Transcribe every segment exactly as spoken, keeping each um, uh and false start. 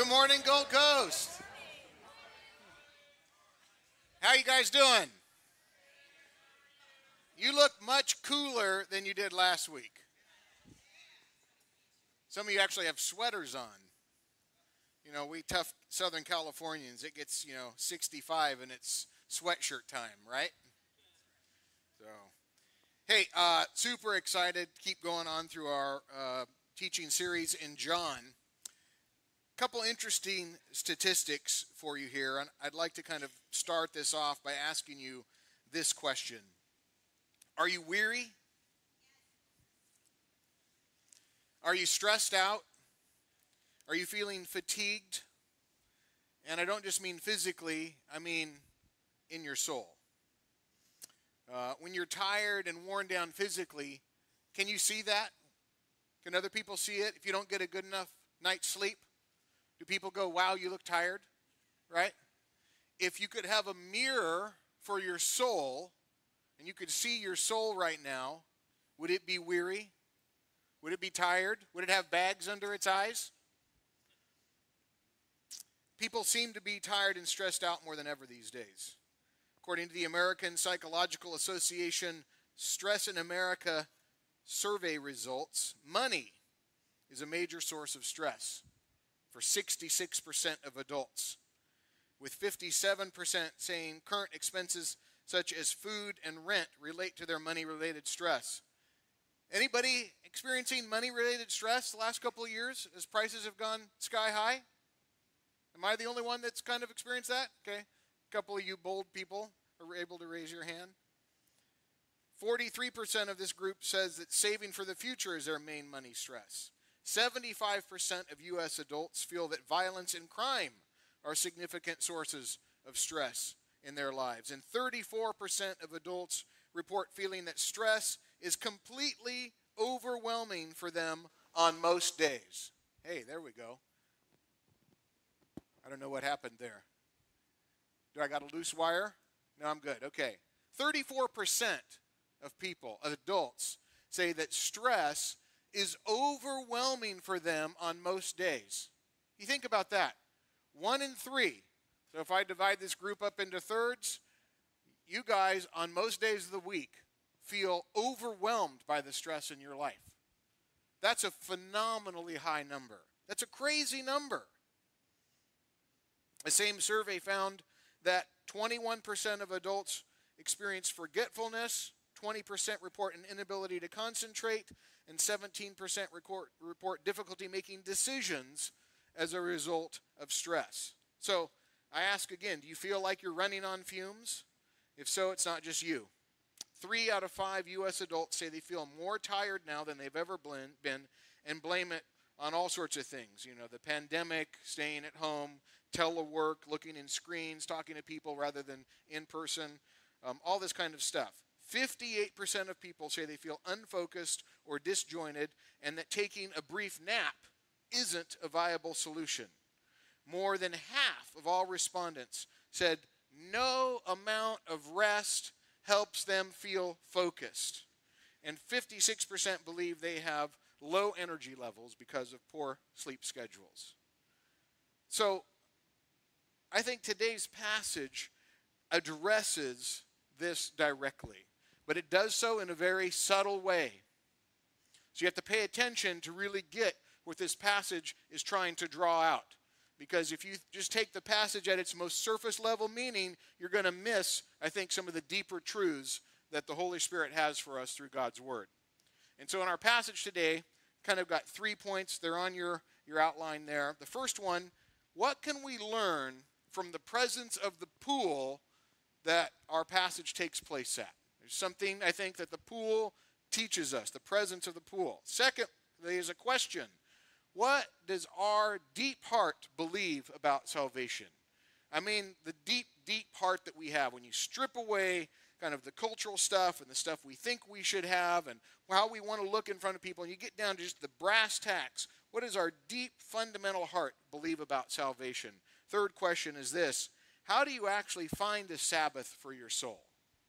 morning, Gold Coast. How you guys doing? You look much cooler than you did last week. Some of you actually have sweaters on. You know, we tough Southern Californians, it gets, you know, sixty-five and it's sweatshirt time, right? So, hey, uh, super excited. Keep going on through our uh, teaching series in John. Couple interesting statistics for you here, and I'd like to kind of start this off by asking you this question. Are you weary? Are you stressed out? Are you feeling fatigued? And I don't just mean physically, I mean in your soul. Uh, when you're tired and worn down physically, can you see that? Can other people see it if you don't get a good enough night's sleep? Do people go, wow, you look tired, right? If you could have a mirror for your soul, and you could see your soul right now, would it be weary? Would it be tired? Would it have bags under its eyes? People seem to be tired and stressed out more than ever these days. According to the American Psychological Association Stress in America survey results, money is a major source of stress for sixty-six percent of adults, with fifty-seven percent saying current expenses such as food and rent relate to their money-related stress. Anybody experiencing money-related stress the last couple of years as prices have gone sky high? Am I the only one that's kind of experienced that? Okay, a couple of you bold people are able to raise your hand. forty-three percent of this group says that saving for the future is their main money stress. seventy-five percent of U S adults feel that violence and crime are significant sources of stress in their lives. And thirty-four percent of adults report feeling that stress is completely overwhelming for them on most days. Hey, there we go. I don't know what happened there. Do I got a loose wire? No, I'm good. Okay. thirty-four percent of people, of adults, say that stress is overwhelming for them on most days. You think about that. One in three. So if I divide this group up into thirds, you guys on most days of the week feel overwhelmed by the stress in your life. That's a phenomenally high number. That's a crazy number. The same survey found that twenty-one percent of adults experience forgetfulness, twenty percent report an inability to concentrate, and seventeen percent report, report difficulty making decisions as a result of stress. So I ask again, do you feel like you're running on fumes? If so, it's not just you. Three out of five U S adults say they feel more tired now than they've ever been and blame it on all sorts of things. You know, the pandemic, staying at home, telework, looking in screens, talking to people rather than in person, um, all this kind of stuff. fifty-eight percent of people say they feel unfocused or disjointed and that taking a brief nap isn't a viable solution. More than half of all respondents said no amount of rest helps them feel focused. And fifty-six percent believe they have low energy levels because of poor sleep schedules. So I think today's passage addresses this directly, but it does so in a very subtle way. So you have to pay attention to really get what this passage is trying to draw out. Because if you just take the passage at its most surface level meaning, you're going to miss, I think, some of the deeper truths that the Holy Spirit has for us through God's Word. And so in our passage today, kind of got three points. They're on your, your outline there. The first one, what can we learn from the presence of the pool that our passage takes place at? There's something, I think, that the pool teaches us, the presence of the pool. Second, there's a question. What does our deep heart believe about salvation? I mean, the deep, deep heart that we have when you strip away kind of the cultural stuff and the stuff we think we should have and how we want to look in front of people, and you get down to just the brass tacks. What does our deep, fundamental heart believe about salvation? Third question is this: how do you actually find a Sabbath for your soul?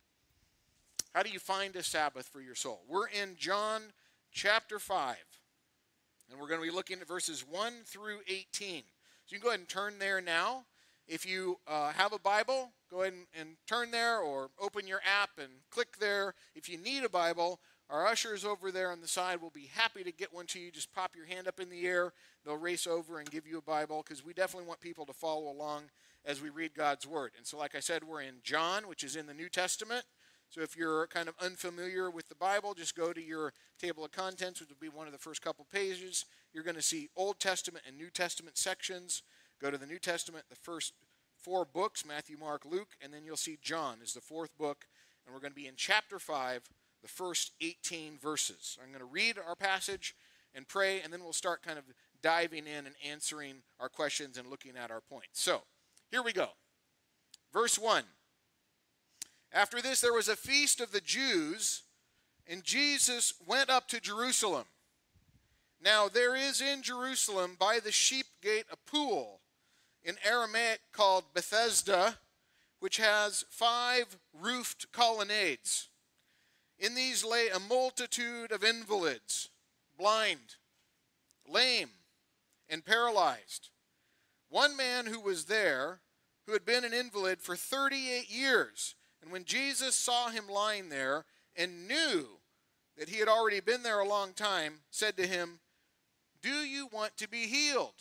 How do you find a Sabbath for your soul? We're in John chapter five, and we're going to be looking at verses one through eighteen. So you can go ahead and turn there now. If you uh, have a Bible, go ahead and, and turn there or open your app and click there. If you need a Bible, our ushers over there on the side will be happy to get one to you. Just pop your hand up in the air. They'll race over and give you a Bible because we definitely want people to follow along as we read God's Word. And so like I said, we're in John, which is in the New Testament. So if you're kind of unfamiliar with the Bible, just go to your table of contents, which will be one of the first couple pages. You're going to see Old Testament and New Testament sections. Go to the New Testament, the first four books, Matthew, Mark, Luke, and then you'll see John is the fourth book. And we're going to be in chapter five, the first eighteen verses. I'm going to read our passage and pray, and then we'll start kind of diving in and answering our questions and looking at our points. So, here we go. Verse one. After this, there was a feast of the Jews, and Jesus went up to Jerusalem. Now, there is in Jerusalem by the sheep gate a pool, in Aramaic called Bethesda, which has five roofed colonnades. In these lay a multitude of invalids, blind, lame, and paralyzed. One man who was there, who had been an invalid for thirty-eight years, and when Jesus saw him lying there and knew that he had already been there a long time, said to him, "Do you want to be healed?"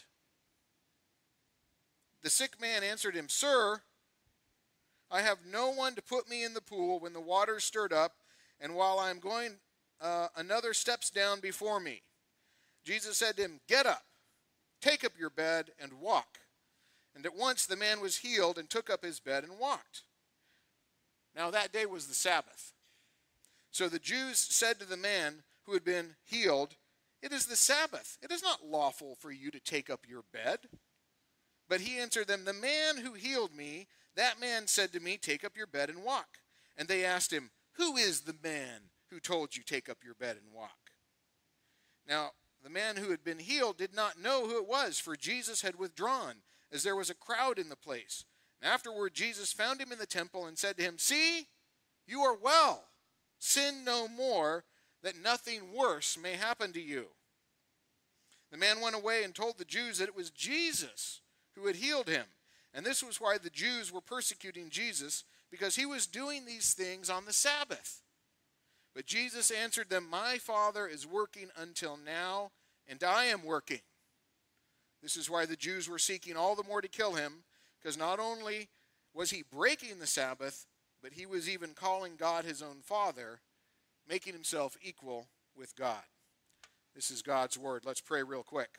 The sick man answered him, "Sir, I have no one to put me in the pool when the water is stirred up, and while I am going, uh, another steps down before me." Jesus said to him, "Get up, take up your bed, and walk." And at once the man was healed and took up his bed and walked. Now that day was the Sabbath. So the Jews said to the man who had been healed, "It is the Sabbath. It is not lawful for you to take up your bed." But he answered them, "The man who healed me, that man said to me, 'Take up your bed and walk.'" And they asked him, "Who is the man who told you, 'Take up your bed and walk'?" Now the man who had been healed did not know who it was, for Jesus had withdrawn, as there was a crowd in the place. And afterward Jesus found him in the temple and said to him, "See, you are well. Sin no more, that nothing worse may happen to you." The man went away and told the Jews that it was Jesus who had healed him. And this was why the Jews were persecuting Jesus, because he was doing these things on the Sabbath. But Jesus answered them, "My Father is working until now, and I am working." This is why the Jews were seeking all the more to kill him, because not only was he breaking the Sabbath, but he was even calling God his own Father, making himself equal with God. This is God's word. Let's pray real quick.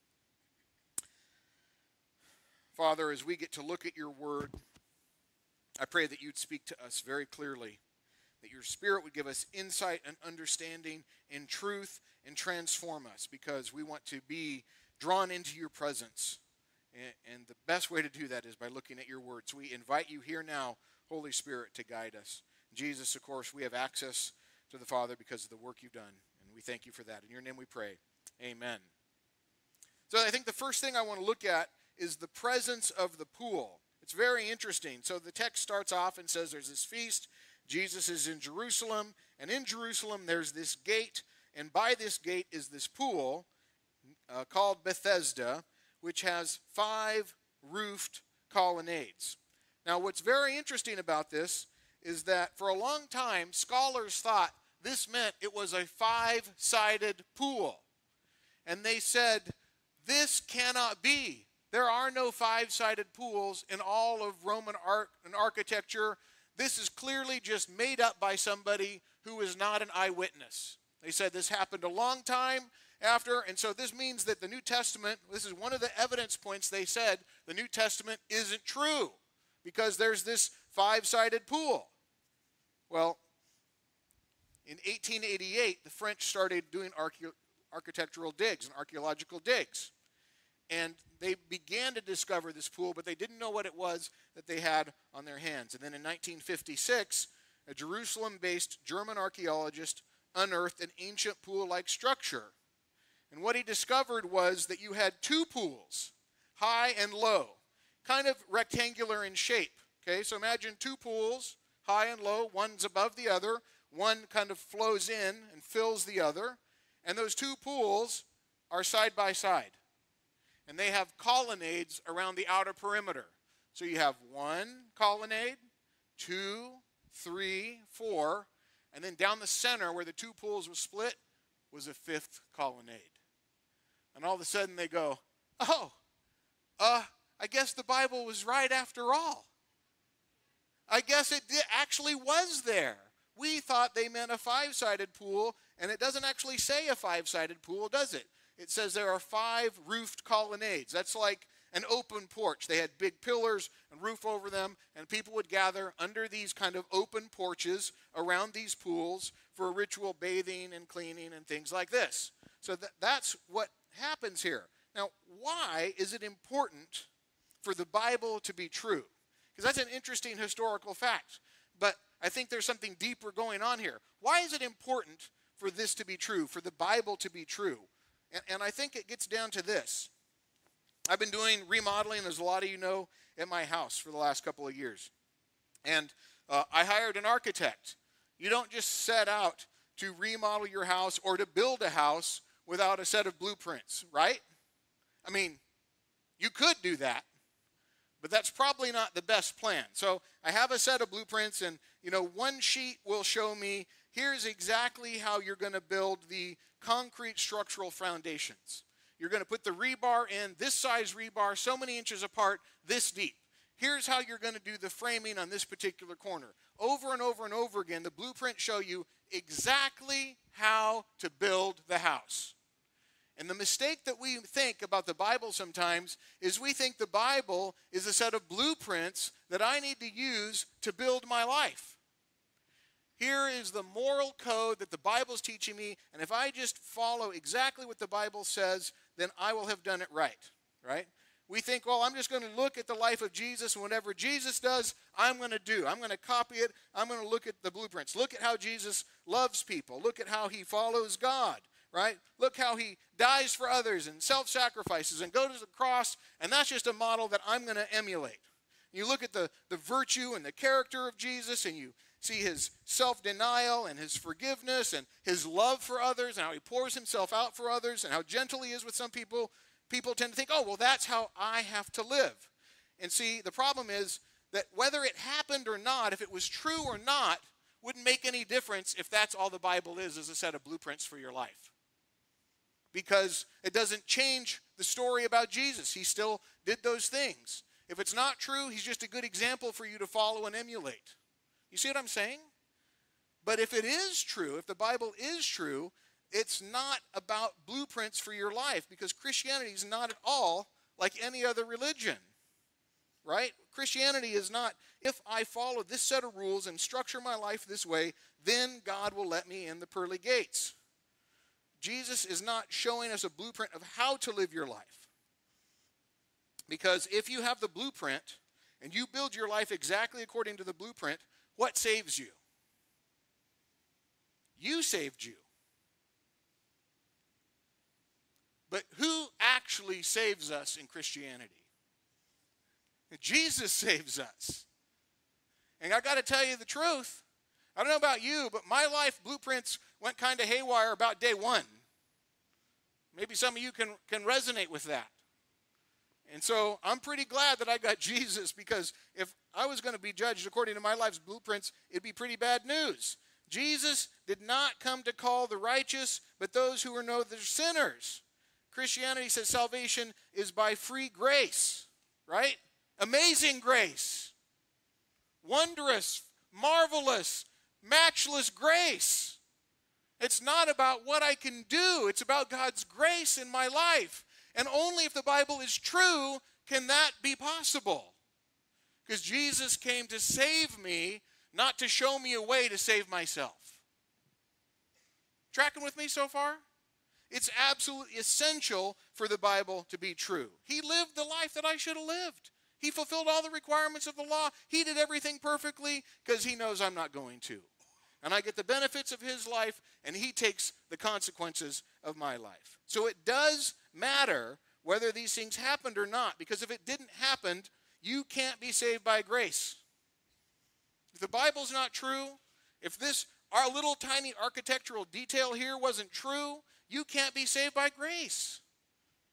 Father, as we get to look at your word, I pray that you'd speak to us very clearly, that your Spirit would give us insight and understanding in truth and transform us, because we want to be drawn into your presence. And the best way to do that is by looking at your word. So we invite you here now, Holy Spirit, to guide us. Jesus, of course, we have access to the Father because of the work you've done, and we thank you for that. In your name we pray. Amen. So I think the first thing I want to look at is the presence of the pool. It's very interesting. So the text starts off and says there's this feast. Jesus is in Jerusalem, and in Jerusalem there's this gate, and by this gate is this pool uh, called Bethesda, which has five roofed colonnades. Now what's very interesting about this is that for a long time scholars thought this meant it was a five-sided pool. And they said, this cannot be. There are no five-sided pools in all of Roman art and architecture. This is clearly just made up by somebody who is not an eyewitness. They said this happened a long time after, and so this means that the New Testament, this is one of the evidence points they said, the New Testament isn't true because there's this five-sided pool. Well, in eighteen eighty-eight, the French started doing archae- architectural digs and archaeological digs. And they began to discover this pool, but they didn't know what it was that they had on their hands. And then in nineteen fifty-six, a Jerusalem-based German archaeologist unearthed an ancient pool-like structure. And what he discovered was that you had two pools, high and low, kind of rectangular in shape. Okay, so imagine two pools, high and low, one's above the other, one kind of flows in and fills the other, and those two pools are side by side. and they have colonnades around the outer perimeter. So you have one colonnade, two, three, four, and then down the center where the two pools were split was a fifth colonnade. And all of a sudden they go, oh, uh, I guess the Bible was right after all. I guess it did, actually was there. We thought they meant a five-sided pool, and it doesn't actually say a five-sided pool, does it? It says there are five roofed colonnades. That's like an open porch. They had big pillars and roof over them, and people would gather under these kind of open porches around these pools for ritual bathing and cleaning and things like this. So th- that's what happens here. Now, why is it important for the Bible to be true? Because that's an interesting historical fact. But I think there's something deeper going on here. Why is it important for this to be true, for the Bible to be true? And, and I think it gets down to this. I've been doing remodeling, as a lot of you know, at my house for the last couple of years. And uh, I hired an architect. You don't just set out to remodel your house or to build a house without a set of blueprints, right? I mean, you could do that, but that's probably not the best plan. So I have a set of blueprints, and you know, one sheet will show me here's exactly how you're going to build the concrete structural foundations. You're going to put the rebar in, this size rebar, so many inches apart, this deep. Here's how you're going to do the framing on this particular corner. Over and over and over again, the blueprints show you exactly how to build the house. And the mistake that we think about the Bible sometimes is we think the Bible is a set of blueprints that I need to use to build my life. Here is the moral code that the Bible's teaching me, and if I just follow exactly what the Bible says, then I will have done it right, right? We think, well, I'm just going to look at the life of Jesus, and whatever Jesus does, I'm going to do. I'm going to copy it. I'm going to look at the blueprints. Look at how Jesus loves people. Look at how he follows God, right? Look how he dies for others and self-sacrifices and goes to the cross, and that's just a model that I'm going to emulate. You look at the, the virtue and the character of Jesus, and you see his self-denial and his forgiveness and his love for others and how he pours himself out for others and how gentle he is with some people. People tend to think, oh, well, that's how I have to live. And see, the problem is that whether it happened or not, if it was true or not, wouldn't make any difference if that's all the Bible is, is a set of blueprints for your life. Because it doesn't change the story about Jesus. He still did those things. If it's not true, he's just a good example for you to follow and emulate. You see what I'm saying? But if it is true, if the Bible is true, it's not about blueprints for your life, because Christianity is not at all like any other religion, right? Christianity is not, if I follow this set of rules and structure my life this way, then God will let me in the pearly gates. Jesus is not showing us a blueprint of how to live your life. Because if you have the blueprint and you build your life exactly according to the blueprint, what saves you? You saved you. But who actually saves us in Christianity? Jesus saves us. And I got to tell you the truth. I don't know about you, but my life blueprints went kind of haywire about day one. Maybe some of you can, can resonate with that. And so I'm pretty glad that I got Jesus, because if I was going to be judged according to my life's blueprints, it'd be pretty bad news. Jesus did not come to call the righteous, but those who are know they're sinners. Christianity says salvation is by free grace, right? Amazing grace. Wondrous, marvelous, matchless grace. It's not about what I can do. It's about God's grace in my life. And only if the Bible is true can that be possible. Because Jesus came to save me, not to show me a way to save myself. Tracking with me so far? It's absolutely essential for the Bible to be true. He lived the life that I should have lived. He fulfilled all the requirements of the law. He did everything perfectly because he knows I'm not going to. And I get the benefits of his life, and he takes the consequences of my life. So it does matter whether these things happened or not, because if it didn't happen, you can't be saved by grace. If the Bible's not true, if this, our little tiny architectural detail here wasn't true, you can't be saved by grace.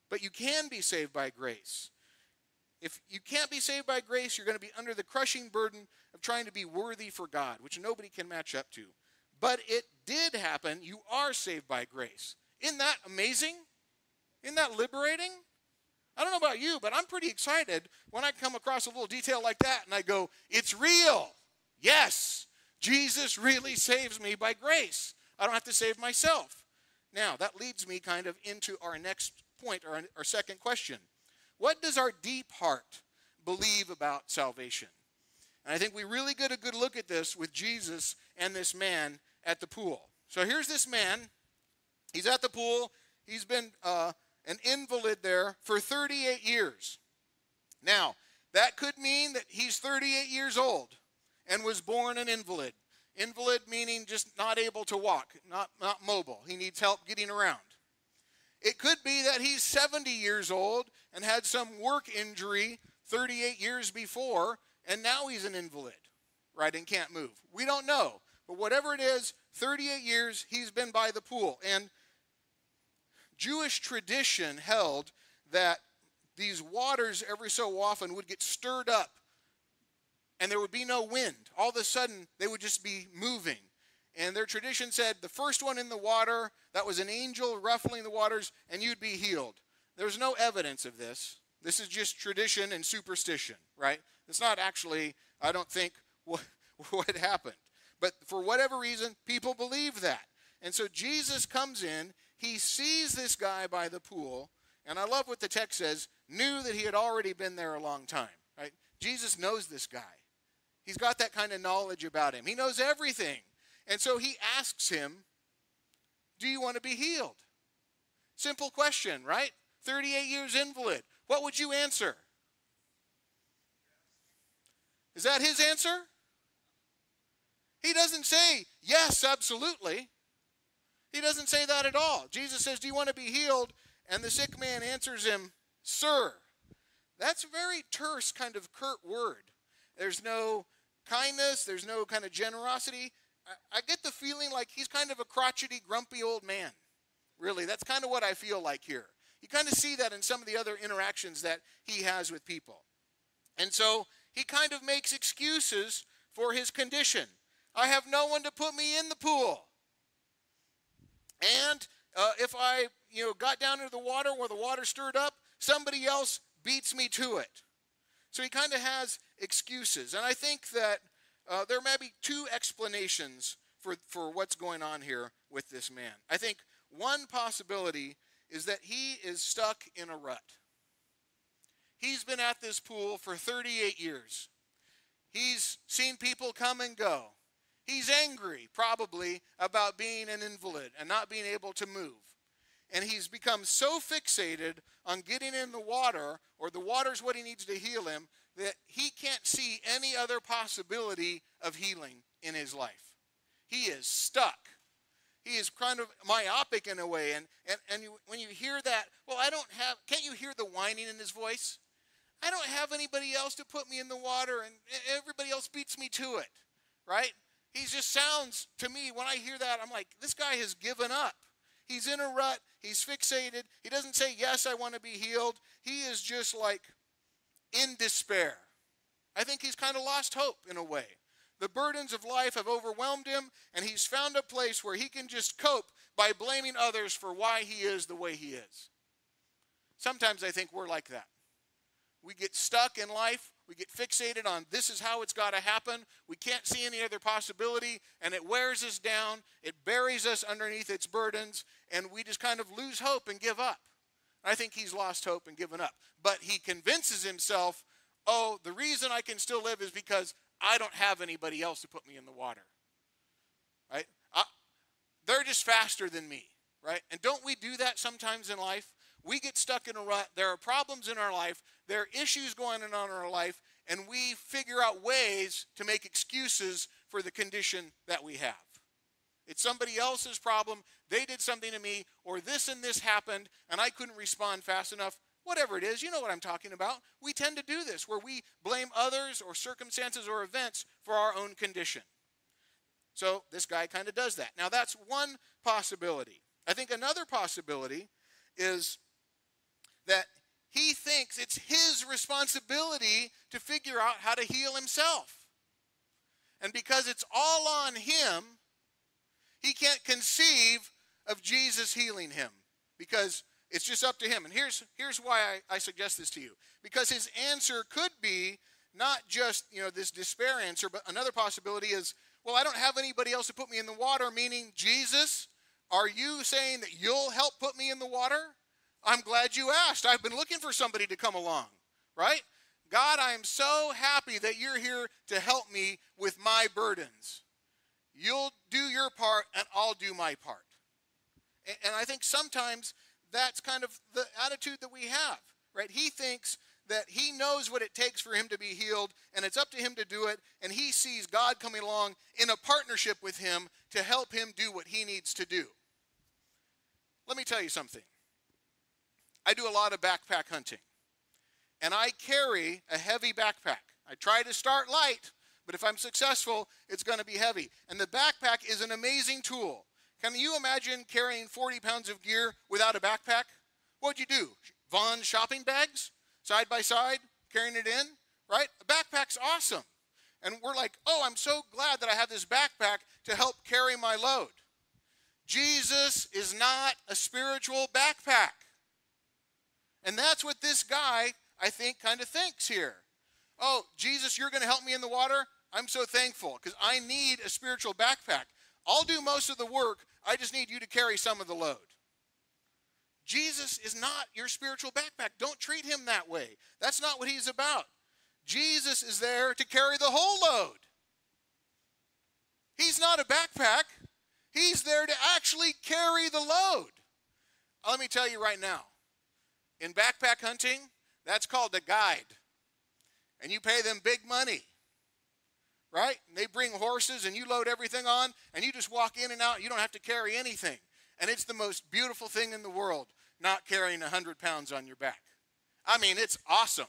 but you can be saved by grace. If you can't be saved by grace, you're going to be under the crushing burden of trying to be worthy for God, which nobody can match up to. But it did happen. You are saved by grace. Isn't that amazing? Isn't that liberating? I don't know about you, but I'm pretty excited when I come across a little detail like that and I go, it's real. Yes, Jesus really saves me by grace. I don't have to save myself. Now, that leads me kind of into our next point, or our second question. What does our deep heart believe about salvation? And I think we really get a good look at this with Jesus and this man at the pool. So here's this man. He's at the pool. He's been uh, an invalid there for thirty-eight years. Now, that could mean that he's thirty-eight years old and was born an invalid. Invalid meaning just not able to walk, not, not mobile. He needs help getting around. It could be that he's seventy years old and had some work injury thirty-eight years before, and now he's an invalid, right, and can't move. We don't know. But whatever it is, thirty-eight years he's been by the pool. And Jewish tradition held that these waters every so often would get stirred up and there would be no wind. All of a sudden, they would just be moving. And their tradition said the first one in the water, that was an angel ruffling the waters, and you'd be healed. There's no evidence of this. This is just tradition and superstition, right? It's not actually, I don't think, what, what happened. But for whatever reason, people believe that. And so Jesus comes in, he sees this guy by the pool, and I love what the text says, knew that he had already been there a long time, right? Jesus knows this guy. He's got that kind of knowledge about him. He knows everything. And so he asks him, do you want to be healed? Simple question, right? thirty-eight years invalid. What would you answer? Is that his answer? He doesn't say, yes, absolutely. He doesn't say that at all. Jesus says, do you want to be healed? And the sick man answers him, sir. That's a very terse, kind of curt word. There's no kindness. There's no kind of generosity. I, I get the feeling like he's kind of a crotchety, grumpy old man. Really, that's kind of what I feel like here. You kind of see that in some of the other interactions that he has with people. And so he kind of makes excuses for his condition. I have no one to put me in the pool. And uh, if I, you know, got down into the water where the water stirred up, somebody else beats me to it. So he kind of has excuses. And I think that uh, there may be two explanations for, for what's going on here with this man. I think one possibility is that he is stuck in a rut. He's been at this pool for thirty-eight years. He's seen people come and go. He's angry, probably, about being an invalid and not being able to move. And he's become so fixated on getting in the water, or the water's what he needs to heal him, that he can't see any other possibility of healing in his life. He is stuck. He is kind of myopic in a way. And, and, and you, when you hear that, well, I don't have, can't you hear the whining in his voice? I don't have anybody else to put me in the water, and everybody else beats me to it, right? He just sounds, to me, when I hear that, I'm like, this guy has given up. He's in a rut. He's fixated. He doesn't say, yes, I want to be healed. He is just like in despair. I think he's kind of lost hope in a way. The burdens of life have overwhelmed him, and he's found a place where he can just cope by blaming others for why he is the way he is. Sometimes I think we're like that. We get stuck in life. We get fixated on this is how it's got to happen. We can't see any other possibility, and it wears us down. It buries us underneath its burdens, and we just kind of lose hope and give up. I think he's lost hope and given up. But he convinces himself, oh, the reason I can still live is because I don't have anybody else to put me in the water. Right? I, they're just faster than me. Right? And don't we do that sometimes in life? We get stuck in a rut. There are problems in our life. There are issues going on in our life, and we figure out ways to make excuses for the condition that we have. It's somebody else's problem. They did something to me, or this and this happened, and I couldn't respond fast enough. Whatever it is, you know what I'm talking about. We tend to do this, where we blame others or circumstances or events for our own condition. So this guy kind of does that. Now, that's one possibility. I think another possibility is that he thinks it's his responsibility to figure out how to heal himself. And because it's all on him, he can't conceive of Jesus healing him because it's just up to him. And here's, here's why I, I suggest this to you. Because his answer could be not just, you know, this despair answer, but another possibility is, well, I don't have anybody else to put me in the water, meaning, Jesus, are you saying that you'll help put me in the water? I'm glad you asked. I've been looking for somebody to come along, right? God, I am so happy that you're here to help me with my burdens. You'll do your part and I'll do my part. And, and I think sometimes that's kind of the attitude that we have, right? He thinks that he knows what it takes for him to be healed, and it's up to him to do it, and he sees God coming along in a partnership with him to help him do what he needs to do. Let me tell you something. I do a lot of backpack hunting, and I carry a heavy backpack. I try to start light, but if I'm successful, it's going to be heavy. And the backpack is an amazing tool. Can you imagine carrying forty pounds of gear without a backpack? What'd you do? Vons shopping bags, side by side, carrying it in, right? A backpack's awesome. And we're like, oh, I'm so glad that I have this backpack to help carry my load. Jesus is not a spiritual backpack. And that's what this guy, I think, kind of thinks here. Oh, Jesus, you're going to help me in the water? I'm so thankful because I need a spiritual backpack. I'll do most of the work. I just need you to carry some of the load. Jesus is not your spiritual backpack. Don't treat him that way. That's not what he's about. Jesus is there to carry the whole load. He's not a backpack. He's there to actually carry the load. Let me tell you right now. In backpack hunting, that's called a guide. And you pay them big money, right? And they bring horses and you load everything on and you just walk in and out. You don't have to carry anything. And it's the most beautiful thing in the world, not carrying one hundred pounds on your back. I mean, it's awesome.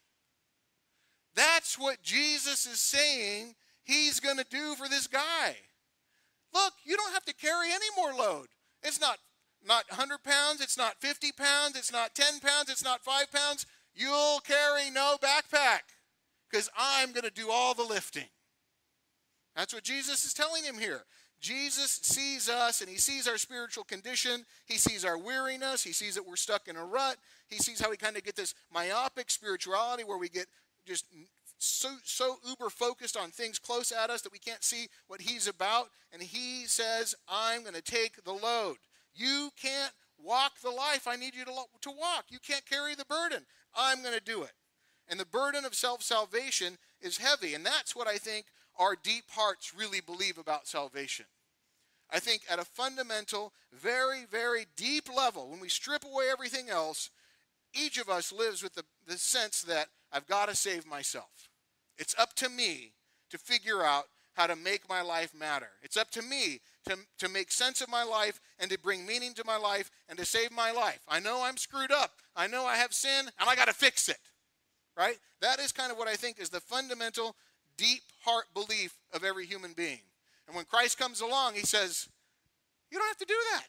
That's what Jesus is saying he's going to do for this guy. Look, you don't have to carry any more load. It's not Not one hundred pounds, it's not fifty pounds, it's not ten pounds, it's not five pounds. You'll carry no backpack because I'm going to do all the lifting. That's what Jesus is telling him here. Jesus sees us and he sees our spiritual condition. He sees our weariness. He sees that we're stuck in a rut. He sees how we kind of get this myopic spirituality where we get just so, so uber focused on things close at us that we can't see what he's about. And he says, I'm going to take the load. You can't walk the life I need you to, to walk. You can't carry the burden. I'm going to do it. And the burden of self-salvation is heavy. And that's what I think our deep hearts really believe about salvation. I think at a fundamental, very, very deep level, when we strip away everything else, each of us lives with the, the sense that I've got to save myself. It's up to me to figure out how to make my life matter. It's up to me to, to make sense of my life and to bring meaning to my life and to save my life. I know I'm screwed up. I know I have sin, and I got to fix it, right? That is kind of what I think is the fundamental, deep heart belief of every human being. And when Christ comes along, he says, you don't have to do that.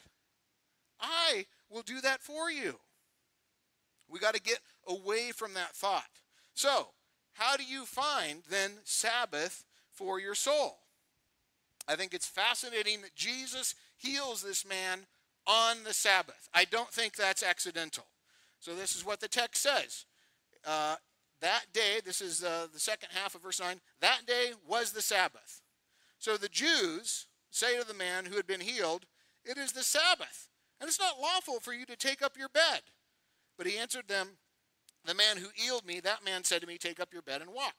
I will do that for you. We got to get away from that thought. So, how do you find then Sabbath for your soul? I think it's fascinating that Jesus heals this man on the Sabbath. I don't think that's accidental. So this is what the text says. Uh, that day, this is uh, the second half of verse nine, that day was the Sabbath. So the Jews say to the man who had been healed, it is the Sabbath, and it's not lawful for you to take up your bed. But he answered them, the man who healed me, that man said to me, take up your bed and walk.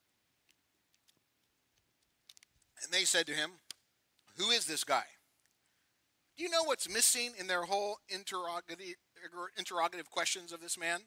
And they said to him, who is this guy? Do you know what's missing in their whole interrogative, interrogative questions of this man?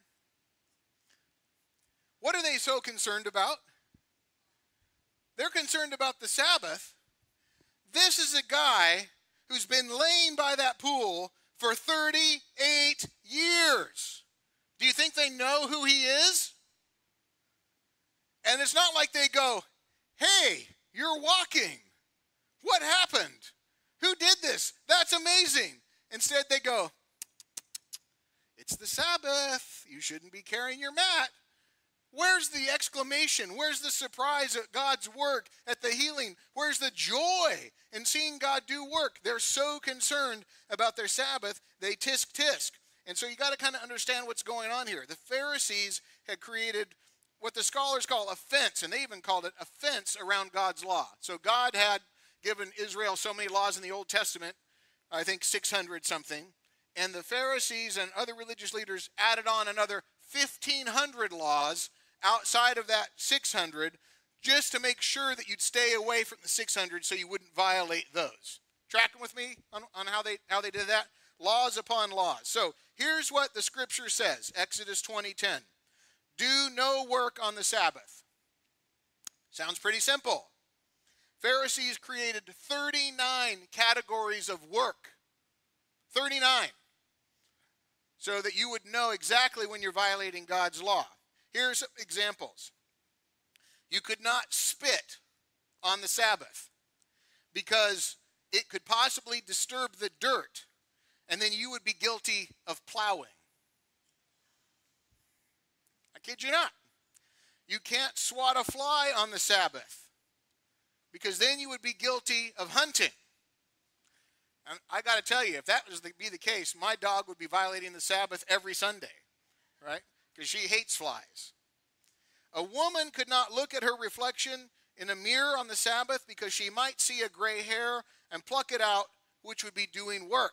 What are they so concerned about? They're concerned about the Sabbath. This is a guy who's been laying by that pool for thirty-eight years. Do you think they know who he is? And it's not like they go, hey, you're walking. What happened? Who did this? That's amazing. Instead, they go, it It's the Sabbath. You shouldn't be carrying your mat. Where's the exclamation? Where's the surprise at God's work, at the healing? Where's the joy in seeing God do work? They're so concerned about their Sabbath, they tisk tisk. And so you got to kind of understand what's going on here. The Pharisees had created what the scholars call a fence, and they even called it a fence around God's law. So God had given Israel so many laws in the Old Testament, I think six hundred something, and the Pharisees and other religious leaders added on another fifteen hundred laws outside of that six hundred, just to make sure that you'd stay away from the six hundred so you wouldn't violate those. Tracking with me on, on how they how they did that? Laws upon laws. So here's what the scripture says, Exodus twenty ten. Do no work on the Sabbath. Sounds pretty simple. Pharisees created thirty-nine categories of work. thirty-nine. So that you would know exactly when you're violating God's law. Here's some examples. You could not spit on the Sabbath because it could possibly disturb the dirt, and then you would be guilty of plowing. I kid you not. You can't swat a fly on the Sabbath because then you would be guilty of hunting. And I got to tell you, if that was to be the case, my dog would be violating the Sabbath every Sunday, right? Because she hates flies. A woman could not look at her reflection in a mirror on the Sabbath because she might see a gray hair and pluck it out, which would be doing work.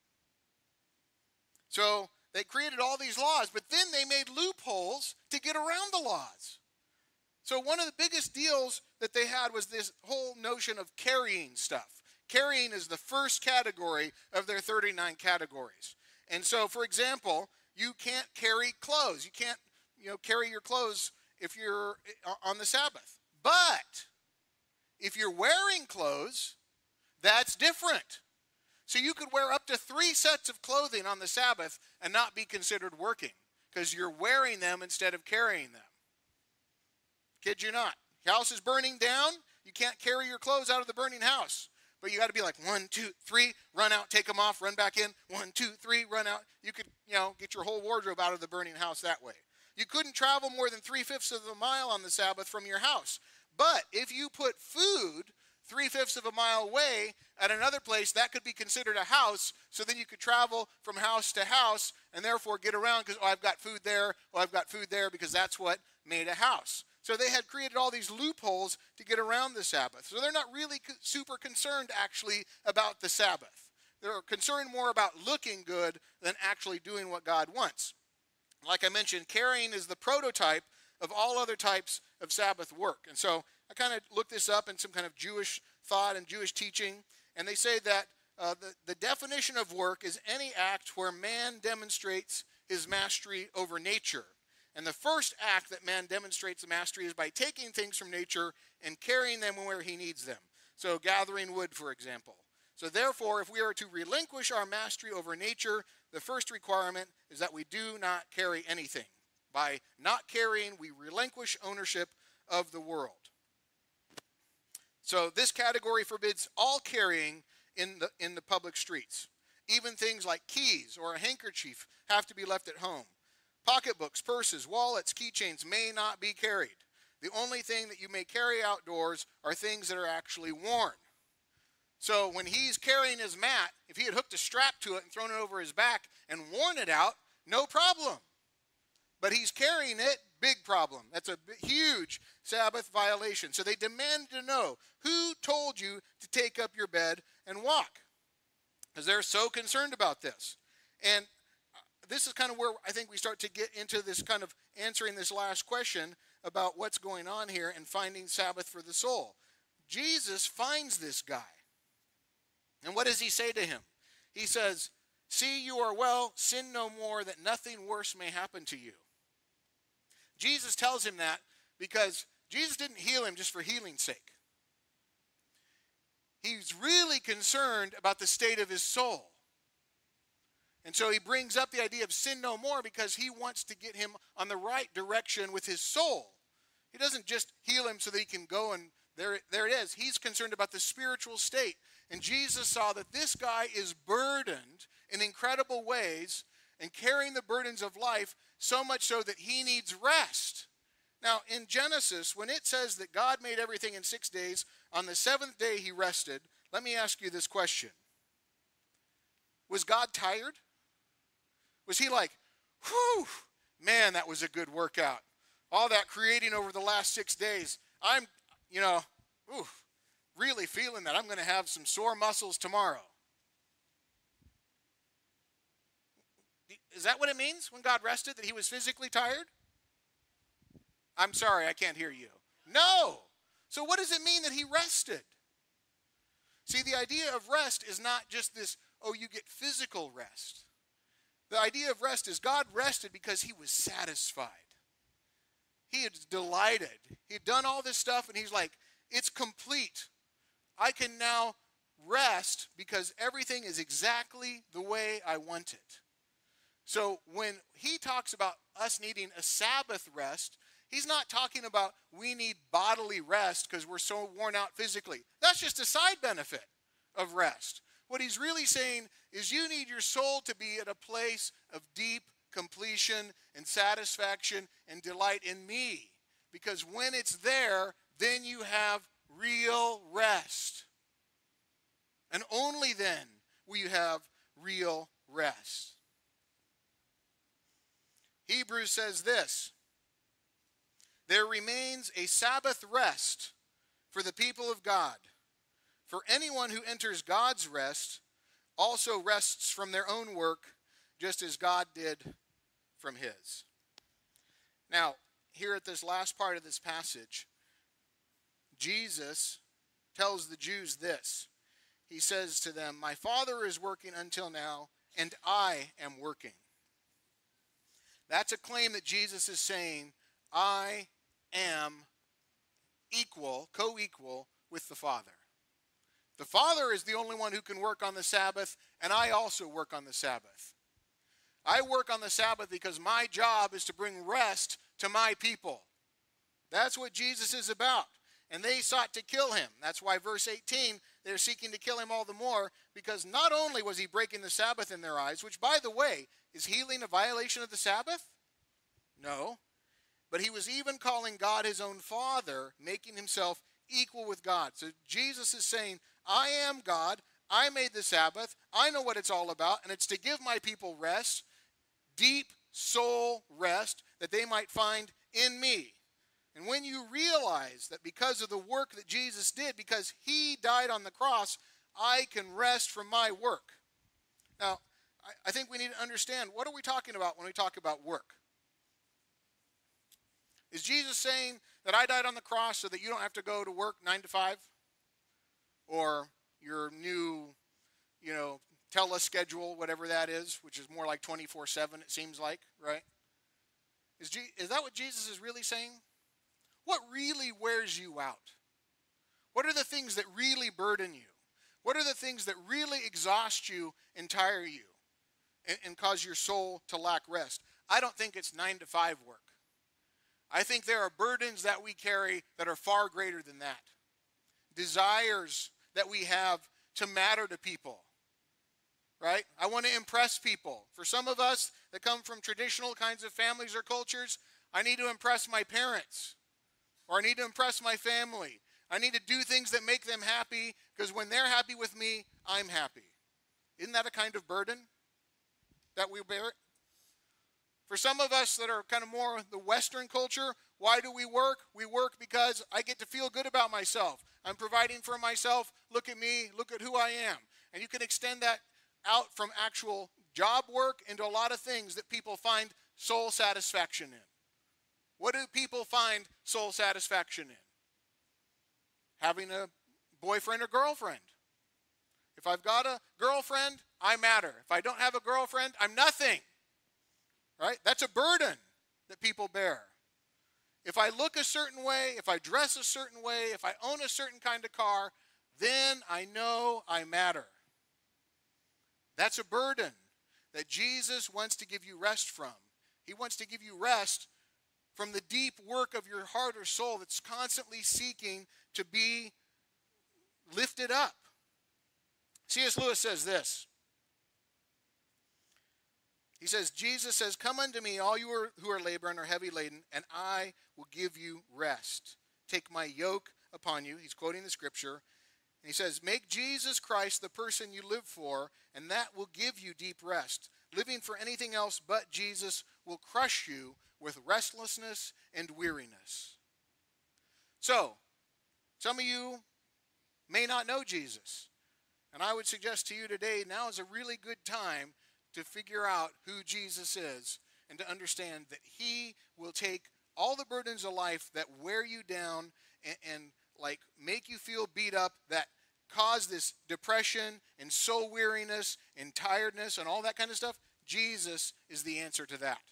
So they created all these laws, but then they made loopholes to get around the laws. So one of the biggest deals that they had was this whole notion of carrying stuff. Carrying is the first category of their thirty-nine categories. And so, for example, you can't carry clothes. You can't, you know, carry your clothes if you're on the Sabbath. But if you're wearing clothes, that's different. So you could wear up to three sets of clothing on the Sabbath and not be considered working because you're wearing them instead of carrying them. Kid you not. House is burning down. You can't carry your clothes out of the burning house. But you got to be like, one, two, three, run out, take them off, run back in. One, two, three, run out. You could, you know, get your whole wardrobe out of the burning house that way. You couldn't travel more than three-fifths of a mile on the Sabbath from your house. But if you put food three-fifths of a mile away at another place, that could be considered a house. So then you could travel from house to house and therefore get around because, oh, I've got food there. Oh, I've got food there because that's what made a house. So they had created all these loopholes to get around the Sabbath. So they're not really super concerned, actually, about the Sabbath. They're concerned more about looking good than actually doing what God wants. Like I mentioned, carrying is the prototype of all other types of Sabbath work. And so I kind of looked this up in some kind of Jewish thought and Jewish teaching. And they say that uh, the, the definition of work is any act where man demonstrates his mastery over nature. And the first act that man demonstrates the mastery is by taking things from nature and carrying them where he needs them. So gathering wood, for example. So therefore, if we are to relinquish our mastery over nature, the first requirement is that we do not carry anything. By not carrying, we relinquish ownership of the world. So this category forbids all carrying in the, in the public streets. Even things like keys or a handkerchief have to be left at home. Pocketbooks, purses, wallets, keychains may not be carried. The only thing that you may carry outdoors are things that are actually worn. So when he's carrying his mat, if he had hooked a strap to it and thrown it over his back and worn it out, no problem. But he's carrying it, big problem. That's a huge Sabbath violation. So they demanded to know, who told you to take up your bed and walk? Because they're so concerned about this. And this is kind of where I think we start to get into this kind of answering this last question about what's going on here and finding Sabbath for the soul. Jesus finds this guy. And what does he say to him? He says, see, you are well, sin no more, that nothing worse may happen to you. Jesus tells him that because Jesus didn't heal him just for healing's sake. He's really concerned about the state of his soul. And so he brings up the idea of sin no more because he wants to get him on the right direction with his soul. He doesn't just heal him so that he can go and there, there it is. He's concerned about the spiritual state. And Jesus saw that this guy is burdened in incredible ways and carrying the burdens of life, so much so that he needs rest. Now, in Genesis, when it says that God made everything in six days, on the seventh day he rested, let me ask you this question. Was God tired? Was he like, whew, man, that was a good workout. All that creating over the last six days, I'm, you know, ooh, really feeling that I'm going to have some sore muscles tomorrow. Is that what it means when God rested, that he was physically tired? I'm sorry, I can't hear you. No. So what does it mean that he rested? See, the idea of rest is not just this, oh, you get physical rest. The idea of rest is God rested because he was satisfied. He had delighted. He had done all this stuff, and he's like, it's complete. I can now rest because everything is exactly the way I want it. So when he talks about us needing a Sabbath rest, he's not talking about we need bodily rest because we're so worn out physically. That's just a side benefit of rest. What he's really saying is you need your soul to be at a place of deep completion and satisfaction and delight in me. Because when it's there, then you have real rest. And only then will you have real rest. Hebrews says this, there remains a Sabbath rest for the people of God. For anyone who enters God's rest also rests from their own work, just as God did from his. Now, here at this last part of this passage, Jesus tells the Jews this. He says to them, my Father is working until now, and I am working. That's a claim that Jesus is saying, I am equal, co-equal with the Father. The Father is the only one who can work on the Sabbath, and I also work on the Sabbath. I work on the Sabbath because my job is to bring rest to my people. That's what Jesus is about. And they sought to kill him. That's why verse eighteen, they're seeking to kill him all the more, because not only was he breaking the Sabbath in their eyes, which, by the way, is healing a violation of the Sabbath? No. But he was even calling God his own Father, making himself equal with God. So Jesus is saying, I am God. I made the Sabbath. I know what it's all about, and it's to give my people rest, deep soul rest, that they might find in me. And when you realize that because of the work that Jesus did, because he died on the cross, I can rest from my work. Now, I think we need to understand, what are we talking about when we talk about work? Is Jesus saying that I died on the cross so that you don't have to go to work nine to five? Or your new, you know, teleschedule, whatever that is, which is more like twenty-four seven, it seems like, right? Is, G- is that what Jesus is really saying? What really wears you out? What are the things that really burden you? What are the things that really exhaust you and tire you and, and cause your soul to lack rest? I don't think it's nine to five work. I think there are burdens that we carry that are far greater than that. Desires that we have to matter to people, right? I want to impress people. For some of us that come from traditional kinds of families or cultures, I need to impress my parents, or I need to impress my family. I need to do things that make them happy, because when they're happy with me, I'm happy. Isn't that a kind of burden that we bear? For some of us that are kind of more the Western culture, why do we work? We work because I get to feel good about myself. I'm providing for myself. Look at me. Look at who I am. And you can extend that out from actual job work into a lot of things that people find soul satisfaction in. What do people find soul satisfaction in? Having a boyfriend or girlfriend. If I've got a girlfriend, I matter. If I don't have a girlfriend, I'm nothing. Right? That's a burden that people bear. If I look a certain way, if I dress a certain way, if I own a certain kind of car, then I know I matter. That's a burden that Jesus wants to give you rest from. He wants to give you rest from the deep work of your heart or soul that's constantly seeking to be lifted up. C S Lewis says this. He says, Jesus says, come unto me, all you are, who are laboring and are heavy laden, and I will give you rest. Take my yoke upon you. He's quoting the scripture. And he says, make Jesus Christ the person you live for, and that will give you deep rest. Living for anything else but Jesus will crush you with restlessness and weariness. So, some of you may not know Jesus. And I would suggest to you today, now is a really good time to figure out who Jesus is and to understand that he will take all the burdens of life that wear you down and, and like make you feel beat up, that cause this depression and soul weariness and tiredness and all that kind of stuff. Jesus is the answer to that.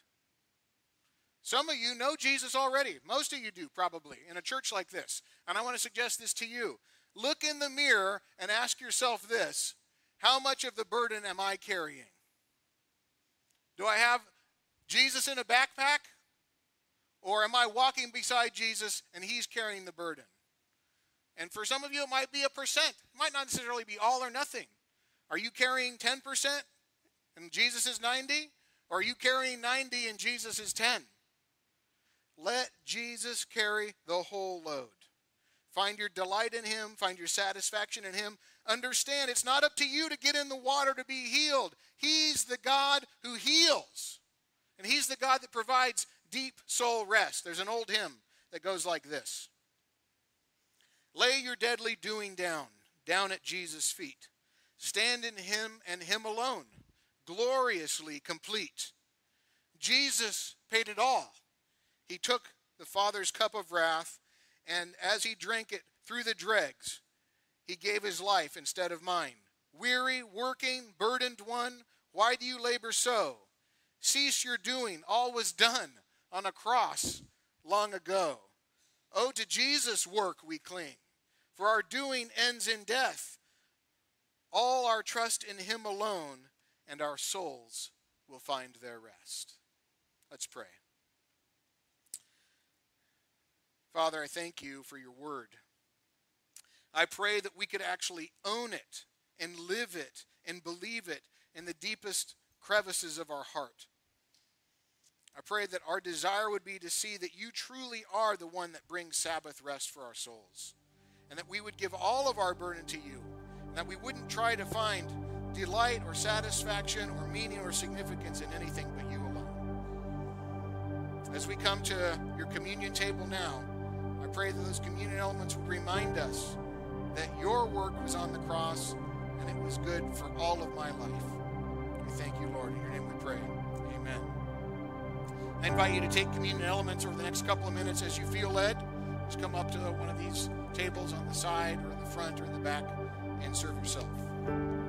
Some of you know Jesus already. Most of you do, probably, in a church like this. And I want to suggest this to you. Look in the mirror and ask yourself this: how much of the burden am I carrying? Do I have Jesus in a backpack? Or am I walking beside Jesus and he's carrying the burden? And for some of you, it might be a percent. It might not necessarily be all or nothing. Are you carrying ten percent and Jesus is ninety? Or are you carrying ninety and Jesus is ten? Let Jesus carry the whole load. Find your delight in him. Find your satisfaction in him. Understand, it's not up to you to get in the water to be healed. He's the God who heals. And he's the God that provides deep soul rest. There's an old hymn that goes like this. Lay your deadly doing down, down at Jesus' feet. Stand in him and him alone, gloriously complete. Jesus paid it all. He took the Father's cup of wrath, and as he drank it through the dregs, he gave his life instead of mine. Weary, working, burdened one, why do you labor so? Cease your doing, all was done on a cross long ago. Oh, to Jesus' work we cling, for our doing ends in death. All our trust in him alone, and our souls will find their rest. Let's pray. Father, I thank you for your word. I pray that we could actually own it and live it and believe it in the deepest crevices of our heart. I pray that our desire would be to see that you truly are the one that brings Sabbath rest for our souls, and that we would give all of our burden to you, and that we wouldn't try to find delight or satisfaction or meaning or significance in anything but you alone. As we come to your communion table now, I pray that those communion elements would remind us that your work was on the cross and it was good for all of my life. We thank you, Lord. In your name we pray. Amen. I invite you to take communion elements over the next couple of minutes as you feel led. Just come up to one of these tables on the side or in the front or in the back and serve yourself.